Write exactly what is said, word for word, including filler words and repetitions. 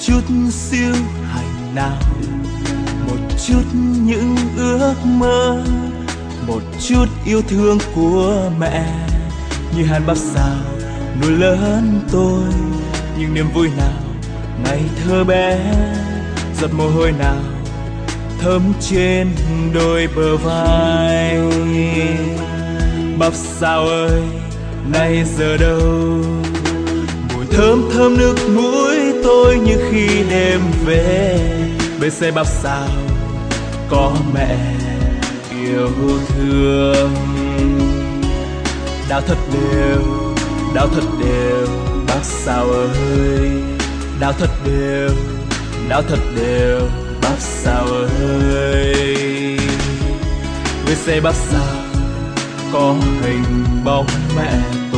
chút xíu hạnh nào, một chút những ước mơ, một chút yêu thương của mẹ, như hạt bắp sao nuôi lớn tôi. Những niềm vui nào ngày thơ bé, giọt mồ hôi nào thấm trên đôi bờ vai. Bắp sao ơi nay giờ đâu, mùi thơm thơm nước mũi tôi như khi đêm về. Bên xe bắp sao có mẹ yêu thương. Đào thật đều, đào thật đều bắp sao ơi, đào thật đều, đào thật đều bắp sao ơi. Bên xe bắp sao có hình bóng mẹ